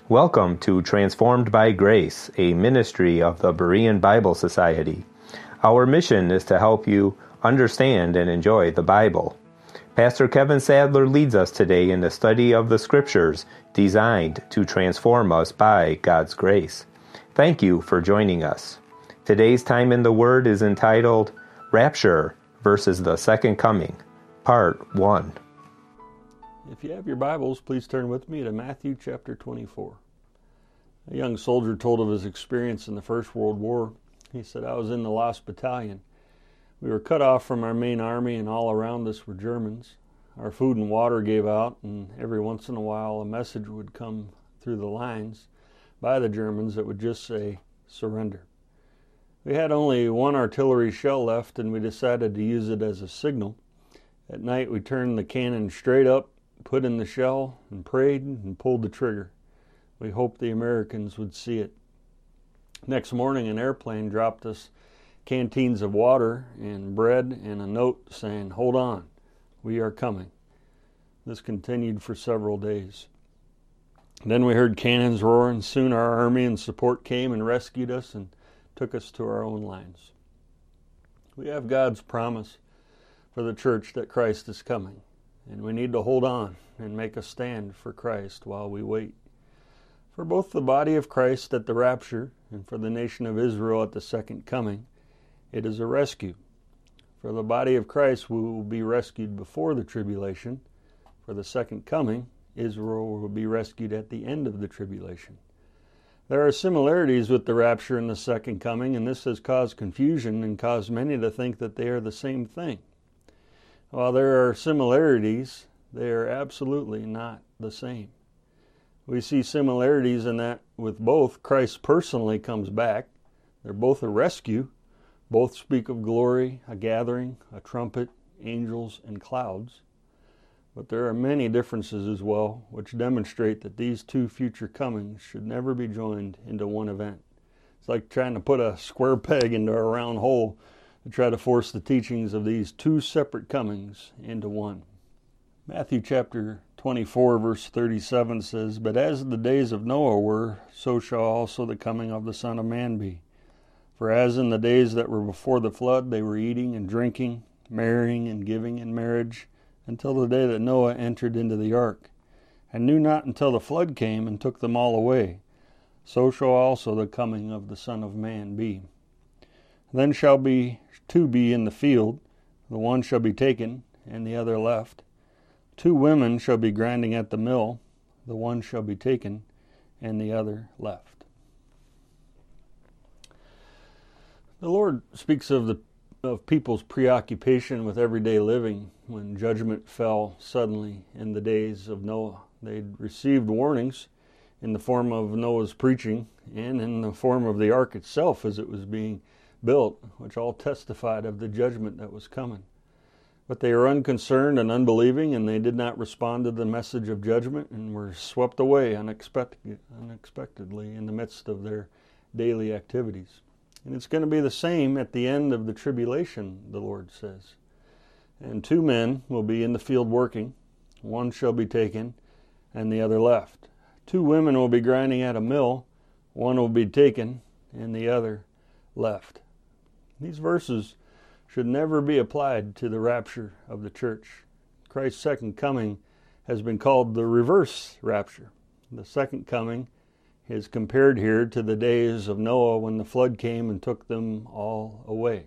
Welcome to Transformed by Grace, a ministry of the Berean Bible Society. Our mission is to help you understand and enjoy the Bible. Pastor Kevin Sadler leads us today in the study of the Scriptures designed to transform us by God's grace. Thank you for joining us. Today's time in the Word is entitled Rapture versus the Second Coming, Part 1. If you have your Bibles, please turn with me to Matthew chapter 24. A young soldier told of his experience in the First World War. He said, "I was in the Lost Battalion. We were cut off from our main army, and all around us were Germans. Our food and water gave out, and every once in a while a message would come through the lines by the Germans that would just say, 'Surrender.' We had only one artillery shell left, and we decided to use it as a signal. At night we turned the cannon straight up, put in the shell, and prayed and pulled the trigger. We hoped the Americans would see it. Next morning an airplane dropped us canteens of water and bread and a note saying, 'Hold on, we are coming.' This continued for several days. Then we heard cannons roar, and soon our army and support came and rescued us and took us to our own lines." We have God's promise for the church that Christ is coming, and we need to hold on and make a stand for Christ while we wait. For both the body of Christ at the rapture and for the nation of Israel at the second coming, it is a rescue. For the body of Christ, we will be rescued before the tribulation. For the second coming, Israel will be rescued at the end of the tribulation. There are similarities with the rapture and the second coming, and this has caused confusion and caused many to think that they are the same thing. While there are similarities, they are absolutely not the same. We see similarities in that with both, Christ personally comes back. They're both a rescue. Both speak of glory, a gathering, a trumpet, angels, and clouds. But there are many differences as well, which demonstrate that these two future comings should never be joined into one event. It's like trying to put a square peg into a round hole to try to force the teachings of these two separate comings into one. Matthew chapter 24 verse 37 says, "But as the days of Noah were, so shall also the coming of the Son of Man be. For as in the days that were before the flood, they were eating and drinking, marrying and giving in marriage, until the day that Noah entered into the ark, and knew not until the flood came and took them all away. So shall also the coming of the Son of Man be. Then shall two be in the field, the one shall be taken, and the other left. 2 women shall be grinding at the mill, the one shall be taken, and the other left." The Lord speaks of people's preoccupation with everyday living when judgment fell suddenly in the days of Noah. They'd received warnings in the form of Noah's preaching and in the form of the ark itself as it was being built, which all testified of the judgment that was coming. But they were unconcerned and unbelieving, and they did not respond to the message of judgment and were swept away unexpectedly in the midst of their daily activities. And it's going to be the same at the end of the tribulation, the Lord says. "And 2 men will be in the field working, one shall be taken, and the other left. 2 women will be grinding at a mill, one will be taken, and the other left." These verses should never be applied to the rapture of the church. Christ's second coming has been called the reverse rapture. The second coming is compared here to the days of Noah when the flood came and took them all away.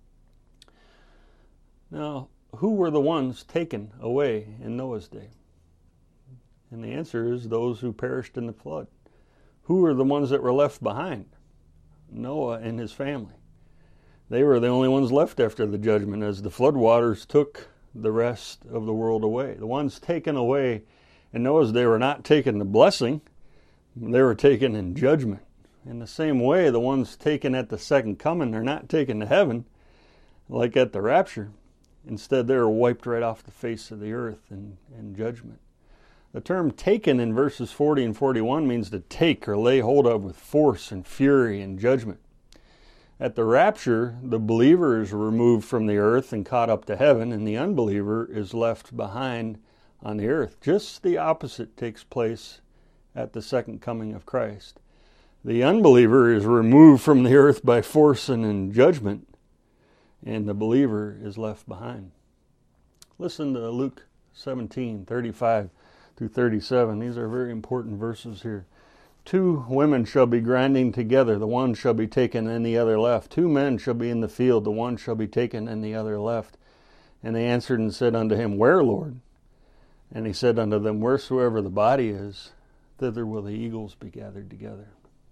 Now, who were the ones taken away in Noah's day? And the answer is those who perished in the flood. Who were the ones that were left behind? Noah and his family. They were the only ones left after the judgment as the floodwaters took the rest of the world away. The ones taken away in Noah's day were not taken in blessing, they were taken in judgment. In the same way, the ones taken at the second coming are not taken to heaven like at the rapture. Instead, they are wiped right off the face of the earth in judgment. The term taken in verses 40 and 41 means to take or lay hold of with force and fury and judgment. At the rapture, the believer is removed from the earth and caught up to heaven, and the unbeliever is left behind on the earth. Just the opposite takes place at the second coming of Christ. The unbeliever is removed from the earth by force and in judgment, and the believer is left behind. Listen to Luke 17:35 through 37. These are very important verses here. 2 women shall be grinding together, the one shall be taken and the other left. 2 men shall be in the field, the one shall be taken and the other left. And they answered and said unto him, Where, Lord? And he said unto them, Wheresoever the body is, thither will the eagles be gathered together.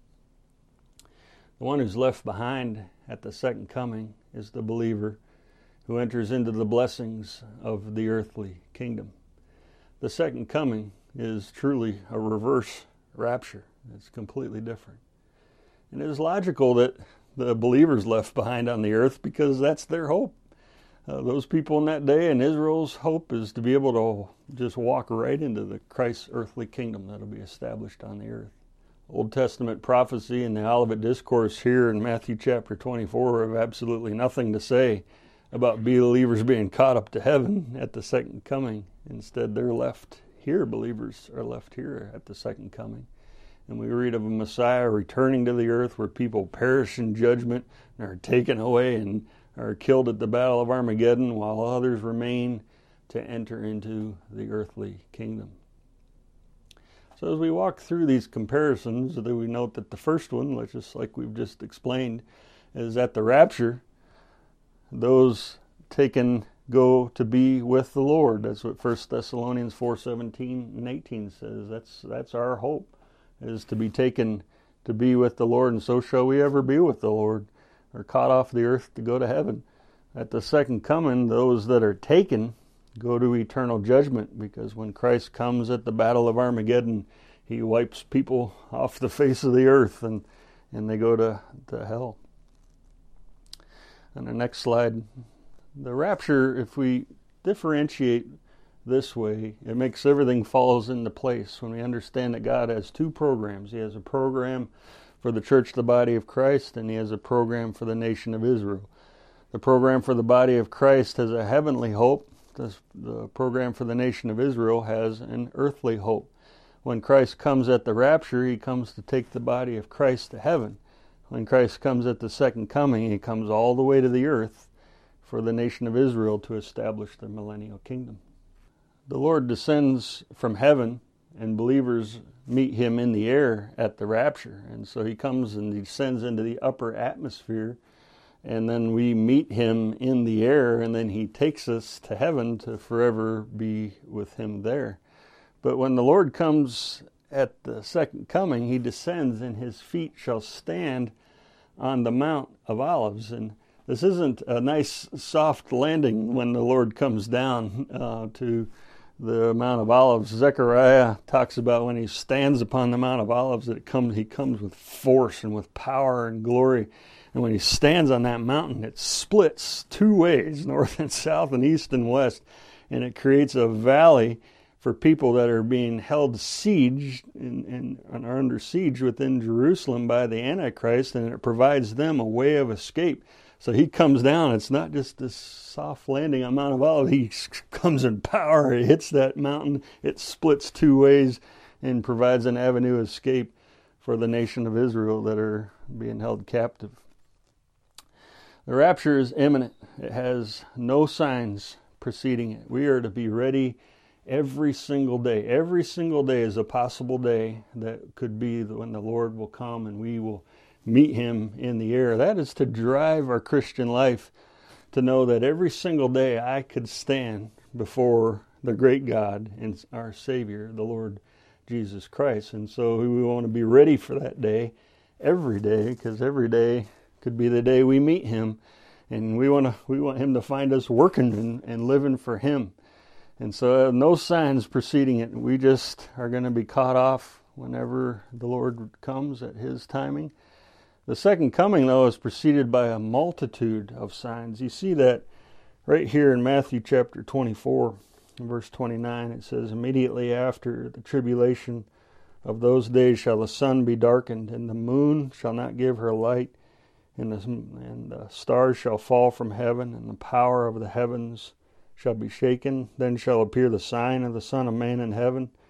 The one who's left behind at the second coming is the believer who enters into the blessings of the earthly kingdom. The second coming is truly a reverse rapture. It's completely different. And it is logical that the believers left behind on the earth because that's their hope. Those people in that day, and Israel's hope is to be able to just walk right into the Christ's earthly kingdom that will be established on the earth. Old Testament prophecy and the Olivet Discourse here in Matthew chapter 24 have absolutely nothing to say about believers being caught up to heaven at the second coming. Instead, they're left here. Believers are left here at the second coming. And we read of a Messiah returning to the earth where people perish in judgment and are taken away and are killed at the Battle of Armageddon, while others remain to enter into the earthly kingdom. So as we walk through these comparisons, we note that the first one, just like we've just explained, is at the rapture, those taken go to be with the Lord. That's what 1 Thessalonians 4:17 and 18 says. That's our hope, is to be taken to be with the Lord, and so shall we ever be with the Lord, or caught off the earth to go to heaven. At the second coming, those that are taken go to eternal judgment, because when Christ comes at the Battle of Armageddon, he wipes people off the face of the earth, and they go to hell. On the next slide, the rapture, if we differentiate this way, it makes everything falls into place when we understand that God has 2 programs. He has a program for the church, the body of Christ, and he has a program for the nation of Israel. The program for the body of Christ has a heavenly hope. The program for the nation of Israel has an earthly hope. When Christ comes at the rapture, he comes to take the body of Christ to heaven. When Christ comes at the second coming, he comes all the way to the earth for the nation of Israel to establish the millennial kingdom. The Lord descends from heaven, and believers meet him in the air at the rapture. And so he comes and descends into the upper atmosphere, and then we meet him in the air, and then he takes us to heaven to forever be with him there. But when the Lord comes at the second coming, he descends, and his feet shall stand on the Mount of Olives. And this isn't a nice soft landing when the Lord comes down to the Mount of Olives. Zechariah talks about when he stands upon the Mount of Olives that he comes with force and with power and glory. And when he stands on that mountain, it splits 2 ways, north and south and east and west. And it creates a valley for people that are being held siege and are under siege within Jerusalem by the Antichrist. And it provides them a way of escape. So he comes down. It's not just this soft landing on Mount of Olives. He comes in power. It hits that mountain. It splits 2 ways and provides an avenue of escape for the nation of Israel that are being held captive. The rapture is imminent. It has no signs preceding it. We are to be ready every single day. Every single day is a possible day that could be when the Lord will come and we will meet him in the air. That is to drive our Christian life, to know that every single day I could stand before the great God and our Savior, the Lord Jesus Christ. And so we want to be ready for that day every day, because every day could be the day we meet him, and we want him to find us working and living for him. And so no signs preceding it. We just are going to be caught off whenever the Lord comes at his timing. The second coming, though, is preceded by a multitude of signs. You see that right here in Matthew chapter 24, verse 29. It says, immediately after the tribulation of those days shall the sun be darkened, and the moon shall not give her light, and the stars shall fall from heaven, and the power of the heavens shall be shaken. Then shall appear the sign of the Son of Man in heaven.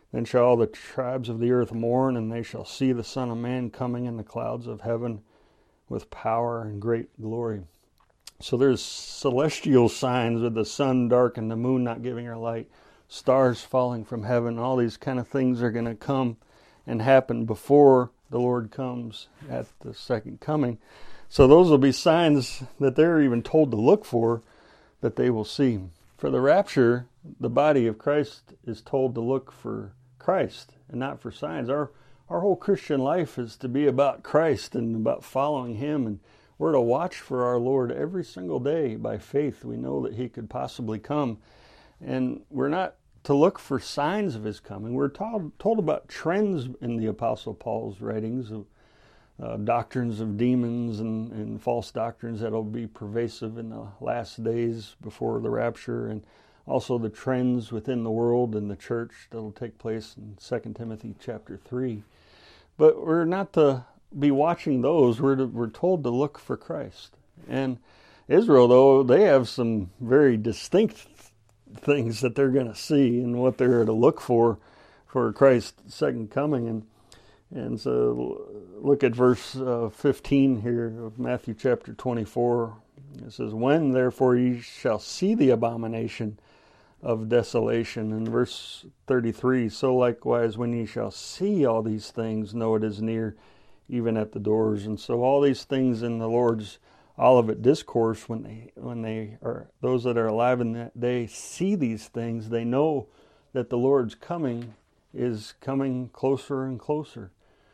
Then shall all the tribes of the earth mourn, and they shall see the Son of Man coming in the clouds of heaven with power and great glory. So there's celestial signs with the sun dark and the moon not giving her light, stars falling from heaven. All these kind of things are going to come and happen before the Lord comes at the second coming. So those will be signs that they're even told to look for, that they will see. For the rapture, the body of Christ is told to look for Christ and not for signs. Our whole Christian life is to be about Christ and about following Him, and we're to watch for our Lord every single day by faith. We know that He could possibly come, and we're not to look for signs of His coming. We're told about trends in the Apostle Paul's writings of doctrines of demons and false doctrines that will be pervasive in the last days before the rapture, and also the trends within the world and the church that will take place in 2 Timothy chapter 3. But we're not to be watching those. We're told to look for Christ. And Israel, though, they have some very distinct things that they're going to see and what they're to look for Christ's second coming. And so look at verse 15 here of Matthew chapter 24. It says, "When therefore ye shall see the abomination of desolation." In verse 33, "So likewise when ye shall see all these things, know it is near, even at the doors." And so all these things in the Lord's Olivet Discourse, when they are, those that are alive in that day see these things, they know that the Lord's coming is coming closer and closer.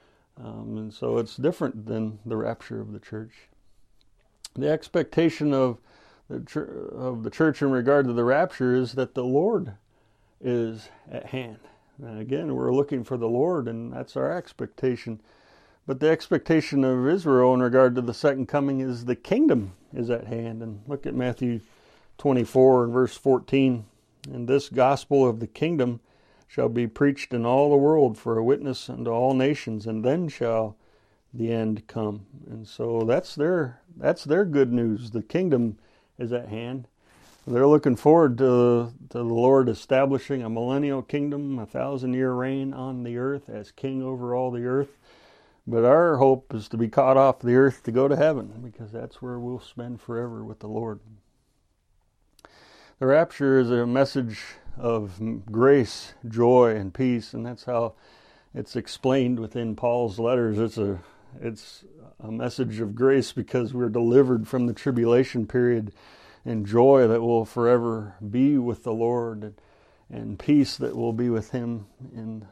And so it's different than the rapture of the church. The expectation of the church in regard to the rapture is that the Lord is at hand. And again, we're looking for the Lord, and that's our expectation. But the expectation of Israel in regard to the second coming is the kingdom is at hand. And look at Matthew 24 and verse 14. "And this gospel of the kingdom shall be preached in all the world for a witness unto all nations, and then shall the end come." And so that's their good news. The kingdom is at hand. They're looking forward to the Lord establishing a millennial kingdom, 1,000-year reign on the earth as king over all the earth. But our hope is to be caught off the earth to go to heaven, because that's where we'll spend forever with the Lord. The rapture is a message of grace, joy, and peace, and that's how it's explained within Paul's letters. It's a message of grace because we're delivered from the tribulation period, and joy that will forever be with the Lord, and peace that will be with Him, and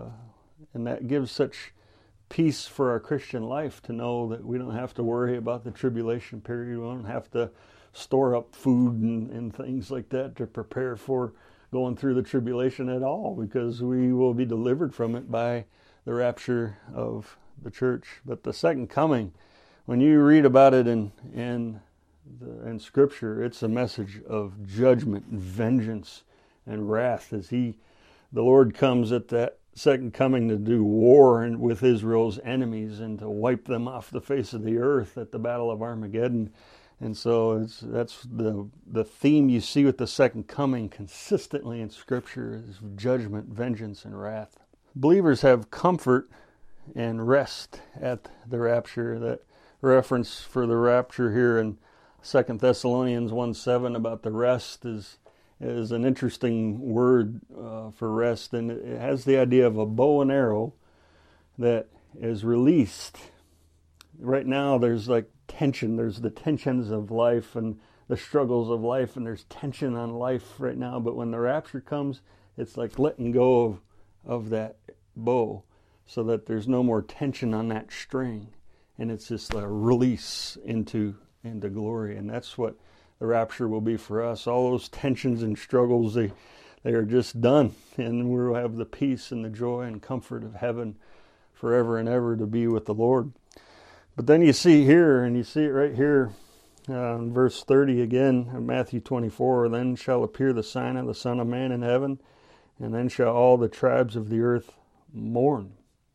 that gives such peace for our Christian life to know that we don't have to worry about the tribulation period. We don't have to store up food and things like that to prepare for going through the tribulation at all, because we will be delivered from it by the rapture of the church. But the second coming, when you read about it in Scripture, it's a message of judgment and vengeance and wrath as the Lord comes at that second coming to do war with Israel's enemies and to wipe them off the face of the earth at the Battle of Armageddon. And so that's the theme you see with the second coming consistently in Scripture is judgment, vengeance, and wrath. Believers have comfort and rest at the rapture. That reference for the rapture here in 2 Thessalonians 1:7 about the rest is an interesting word for rest, and it has the idea of a bow and arrow that is released. Right now there's like tension. There's the tensions of life and the struggles of life, and there's tension on life right now. But when the rapture comes, it's like letting go of that bow so that there's no more tension on that string. And it's just a release into glory. And that's what the rapture will be for us. All those tensions and struggles, they are just done. And we'll have the peace and the joy and comfort of heaven forever and ever to be with the Lord. But then you see here, and you see it right here in verse 30 again of Matthew 24, "Then shall appear the sign of the Son of Man in heaven, and then shall all the tribes of the earth mourn."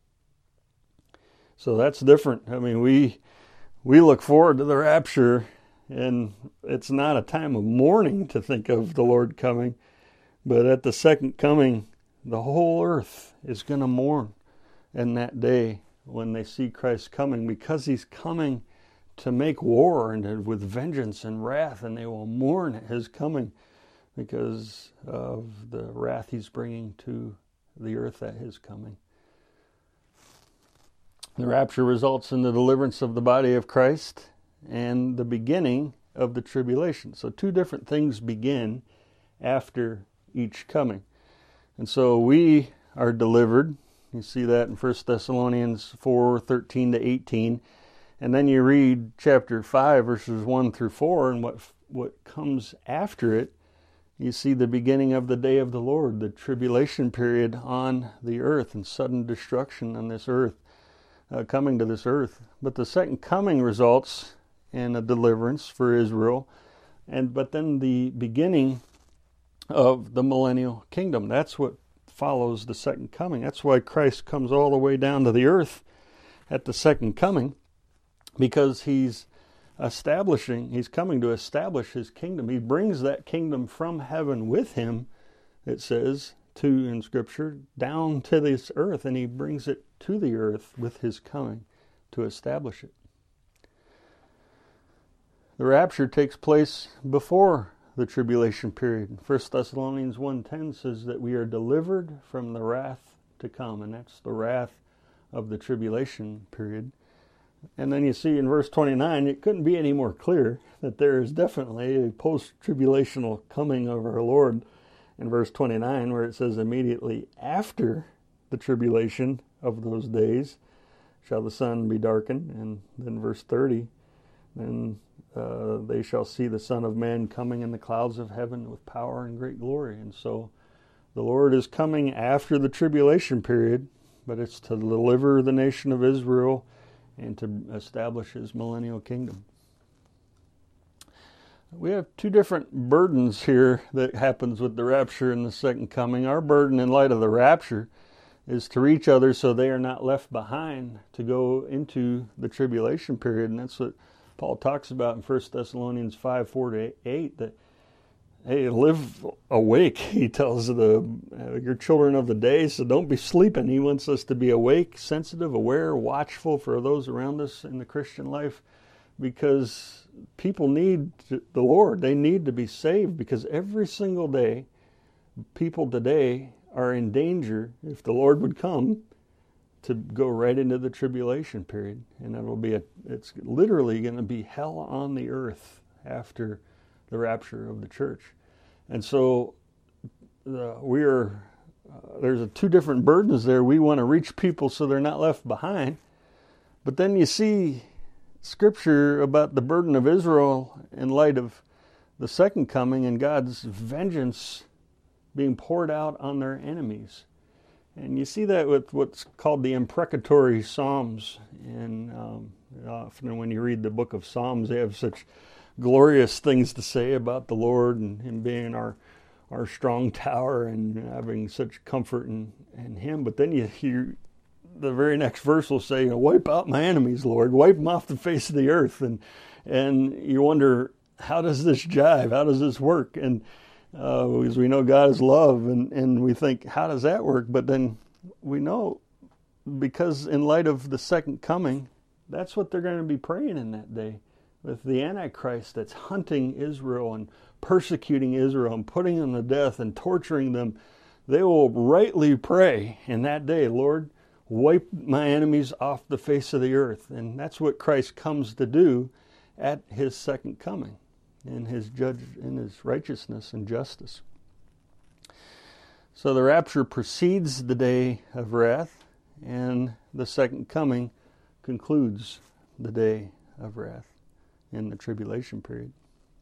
So that's different. I mean, we look forward to the rapture, and it's not a time of mourning to think of the Lord coming. But at the second coming, The whole earth is going to mourn in that day when they see Christ coming, because he's coming to make war and with vengeance and wrath, and they will mourn at his coming because of the wrath he's bringing to the earth at his coming. The rapture results in the deliverance of the body of Christ and the beginning of the tribulation. So two different things begin after each coming. And so we are delivered. You see that in 1 Thessalonians 4:13 to 18. And then you read chapter 5, verses 1 through 4, and what comes after it, you see the beginning of the day of the Lord, the tribulation period on the earth and sudden destruction on this earth, coming to this earth. But the second coming results in a deliverance for Israel, but then the beginning of the millennial kingdom. That's what follows the second coming. That's why Christ comes all the way down to the earth at the second coming, because he's coming to establish his kingdom. He brings that kingdom from heaven with him, it says, in Scripture, down to this earth, and he brings it to the earth with his coming to establish it. The rapture takes place before the tribulation period. 1 Thessalonians 1:10 says that we are delivered from the wrath to come, and that's the wrath of the tribulation period. And then you see in verse 29, it couldn't be any more clear that there is definitely a post-tribulational coming of our Lord in verse 29, where it says, immediately after the tribulation of those days shall the sun be darkened. And then verse 30, then they shall see the Son of Man coming in the clouds of heaven with power and great glory. And so the Lord is coming after the tribulation period, but it's to deliver the nation of Israel and to establish his millennial kingdom. We have two different burdens here that happens with the rapture and the second coming. Our burden in light of the rapture is to reach others so they are not left behind to go into the tribulation period. And that's what Paul talks about in 1 Thessalonians 5:4-8, that, hey, live awake, he tells your children of the day, so don't be sleeping. He wants us to be awake, sensitive, aware, watchful for those around us in the Christian life, because people need the Lord. They need to be saved, because every single day, people today are in danger, if the Lord would come, to go right into the tribulation period. And it's literally going to be hell on the earth after the rapture of the church. And so there's two different burdens there. We want to reach people so they're not left behind. But then you see Scripture about the burden of Israel in light of the second coming and God's vengeance being poured out on their enemies. And you see that with what's called the imprecatory Psalms. And often when you read the book of Psalms, they have such glorious things to say about the Lord and him being our strong tower and having such comfort in him. But then you hear the very next verse will say, wipe out my enemies, Lord, wipe them off the face of the earth. And you wonder, how does this jive? How does this work? And because we know God is love, and we think, how does that work? But then we know, because in light of the second coming, that's what they're going to be praying in that day. With the Antichrist that's hunting Israel and persecuting Israel and putting them to death and torturing them, they will rightly pray in that day, Lord, wipe my enemies off the face of the earth. And that's what Christ comes to do at his second coming, in his righteousness and justice. So the rapture precedes the day of wrath, and the second coming concludes the day of wrath in the tribulation period.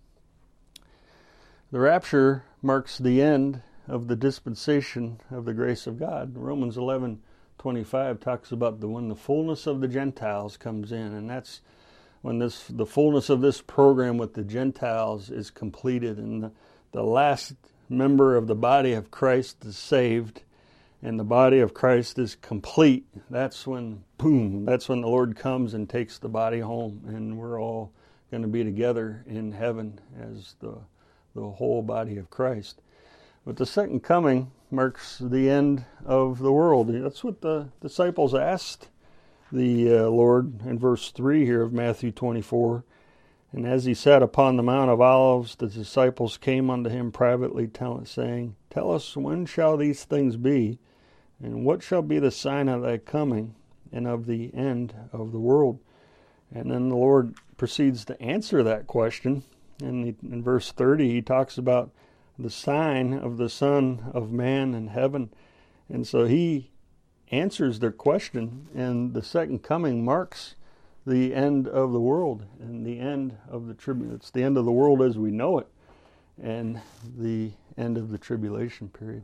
The rapture marks the end of the dispensation of the grace of God. Romans 11:25 talks about when the fullness of the Gentiles comes in, and that's when the fullness of this program with the Gentiles is completed, and the last member of the body of Christ is saved, and the body of Christ is complete. That's when the Lord comes and takes the body home, and we're all going to be together in heaven as the whole body of Christ. But the second coming marks the end of the world. That's what the disciples asked the Lord in verse 3 here of Matthew 24. And as he sat upon the Mount of Olives, the disciples came unto him privately, saying, Tell us, when shall these things be? And what shall be the sign of thy coming and of the end of the world? And then the Lord proceeds to answer that question. In verse 30, he talks about the sign of the Son of Man in heaven. And so he answers their question, and the second coming marks the end of the world and the end of the tribulation. It's the end of the world as we know it, and the end of the tribulation period.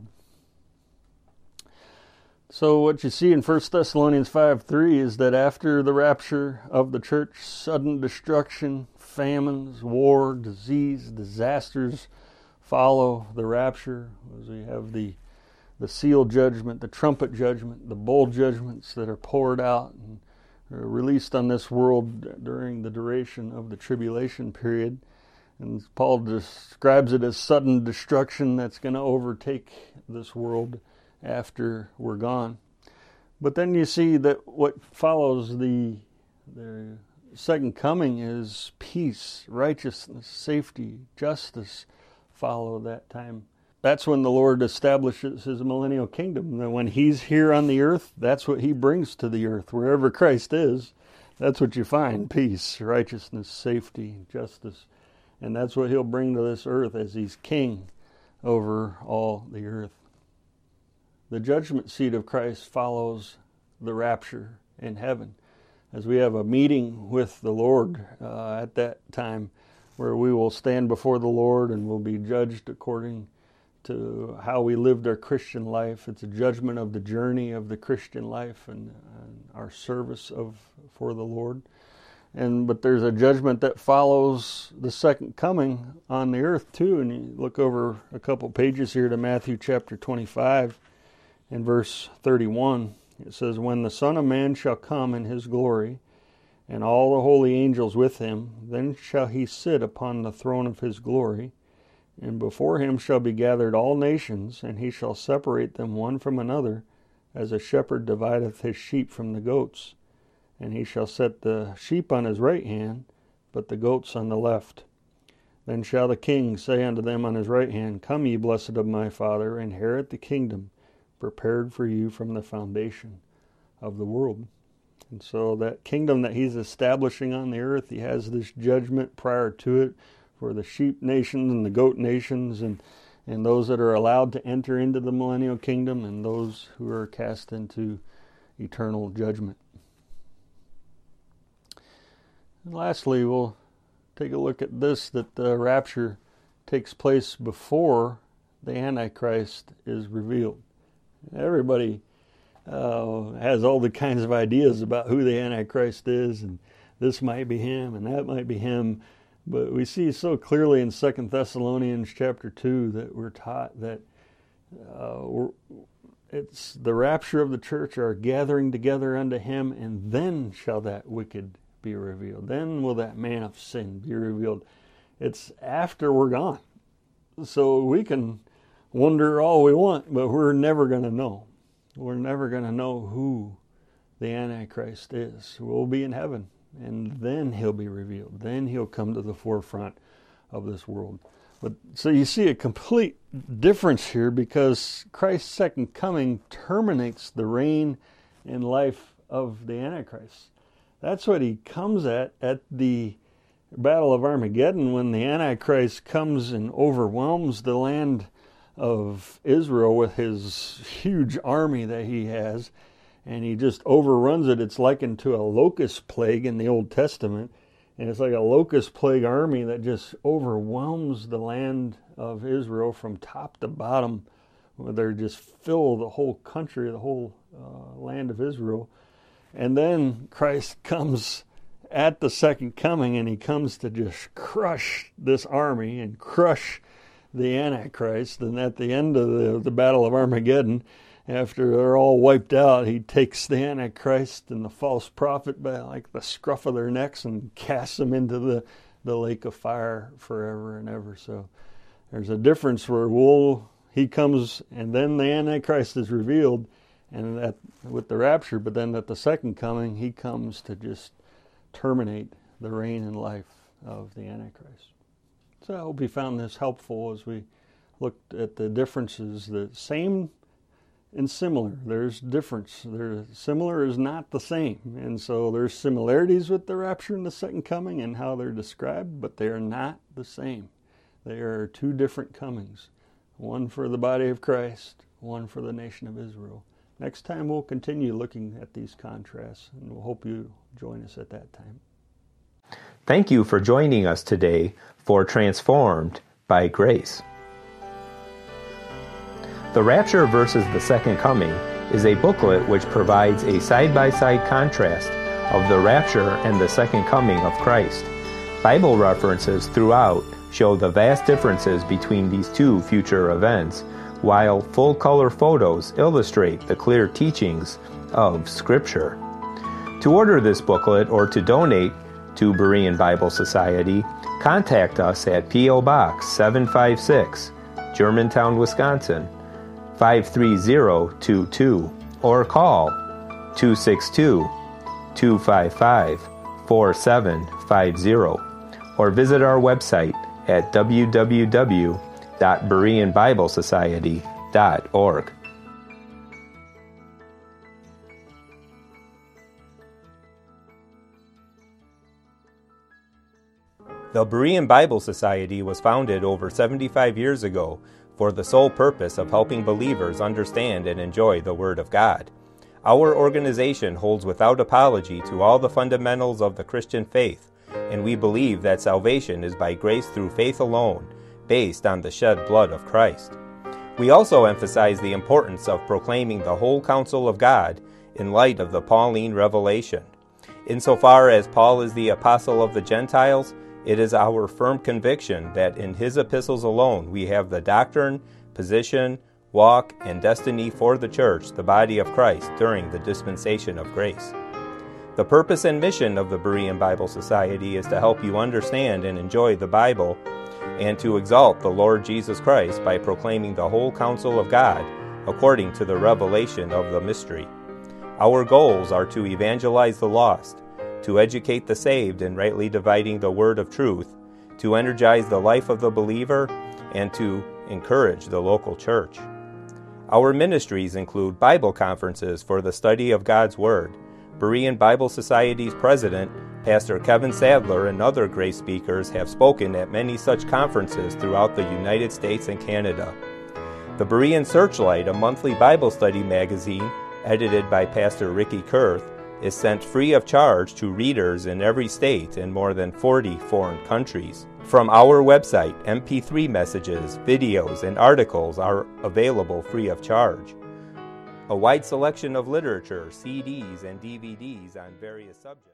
So what you see in 1 Thessalonians 5:3 is that after the rapture of the church, sudden destruction, famines, war, disease, disasters follow the rapture, as we have the seal judgment, the trumpet judgment, the bowl judgments that are poured out and are released on this world during the duration of the tribulation period. And Paul describes it as sudden destruction that's going to overtake this world after we're gone. But then you see that what follows the second coming is peace, righteousness, safety, justice follow that time. That's when the Lord establishes his millennial kingdom. That when he's here on the earth, that's what he brings to the earth. Wherever Christ is, that's what you find: peace, righteousness, safety, justice. And that's what he'll bring to this earth as he's king over all the earth. The judgment seat of Christ follows the rapture in heaven, as we have a meeting with the Lord at that time, where we will stand before the Lord and will be judged according to how we lived our Christian life. It's a judgment of the journey of the Christian life and our service for the Lord. But there's a judgment that follows the second coming on the earth too. And you look over a couple pages here to Matthew chapter 25 and verse 31. It says, When the Son of Man shall come in his glory, and all the holy angels with him, then shall he sit upon the throne of his glory, and before him shall be gathered all nations, and he shall separate them one from another, as a shepherd divideth his sheep from the goats. And he shall set the sheep on his right hand, but the goats on the left. Then shall the king say unto them on his right hand, Come ye, blessed of my Father, inherit the kingdom prepared for you from the foundation of the world. And so that kingdom that he's establishing on the earth, he has this judgment prior to it for the sheep nations and the goat nations, and those that are allowed to enter into the millennial kingdom, and those who are cast into eternal judgment. And lastly, we'll take a look at this, that the rapture takes place before the Antichrist is revealed. Everybody has all the kinds of ideas about who the Antichrist is, and this might be him and that might be him. But we see so clearly in 2 Thessalonians chapter 2 that we're taught that it's the rapture of the church, our gathering together unto him, and then shall that wicked be revealed. Then will that man of sin be revealed. It's after we're gone. So we can wonder all we want, but we're never going to know. We're never going to know who the Antichrist is. We'll be in heaven, and then he'll be revealed. Then he'll come to the forefront of this world. But so you see a complete difference here, because Christ's second coming terminates the reign and life of the Antichrist. That's what he comes at the Battle of Armageddon, when the Antichrist comes and overwhelms the land of Israel with his huge army that he has, and he just overruns it. It's likened to a locust plague in the Old Testament, and it's like a locust plague army that just overwhelms the land of Israel from top to bottom, where they just fill the whole country, the whole land of Israel. And then Christ comes at the second coming, and he comes to just crush this army and crush the Antichrist. And at the end of the Battle of Armageddon, after they're all wiped out, he takes the Antichrist and the false prophet by like the scruff of their necks and casts them into the lake of fire forever and ever. So there's a difference where we'll he comes, and then the Antichrist is revealed, and that with the rapture, but then at the second coming, he comes to just terminate the reign and life of the Antichrist. So I hope you found this helpful as we looked at the differences, the same and similar. There's difference. Similar is not the same. And so there's similarities with the rapture and the second coming and how they're described, but they are not the same. They are two different comings. One for the body of Christ, one for the nation of Israel. Next time we'll continue looking at these contrasts, and we'll hope you join us at that time. Thank you for joining us today for Transformed by Grace. The Rapture versus the Second Coming is a booklet which provides a side-by-side contrast of the rapture and the second coming of Christ. Bible references throughout show the vast differences between these two future events, while full-color photos illustrate the clear teachings of Scripture. To order this booklet or to donate to Berean Bible Society, contact us at P.O. Box 756, Germantown, Wisconsin, 53022, or call 262-255-4750, or visit our website at www.bereanbiblesociety.org. The Berean Bible Society was founded over 75 years ago for the sole purpose of helping believers understand and enjoy the Word of God. Our organization holds without apology to all the fundamentals of the Christian faith, and we believe that salvation is by grace through faith alone, based on the shed blood of Christ. We also emphasize the importance of proclaiming the whole counsel of God in light of the Pauline revelation. Insofar as Paul is the apostle of the Gentiles, it is our firm conviction that in his epistles alone we have the doctrine, position, walk, and destiny for the church, the body of Christ, during the dispensation of grace. The purpose and mission of the Berean Bible Society is to help you understand and enjoy the Bible and to exalt the Lord Jesus Christ by proclaiming the whole counsel of God according to the revelation of the mystery. Our goals are to evangelize the lost, to educate the saved in rightly dividing the word of truth, to energize the life of the believer, and to encourage the local church. Our ministries include Bible conferences for the study of God's Word. Berean Bible Society's president, Pastor Kevin Sadler, and other grace speakers have spoken at many such conferences throughout the United States and Canada. The Berean Searchlight, a monthly Bible study magazine edited by Pastor Ricky Kurth, is sent free of charge to readers in every state and more than 40 foreign countries. From our website, MP3 messages, videos, and articles are available free of charge. A wide selection of literature, CDs, and DVDs on various subjects.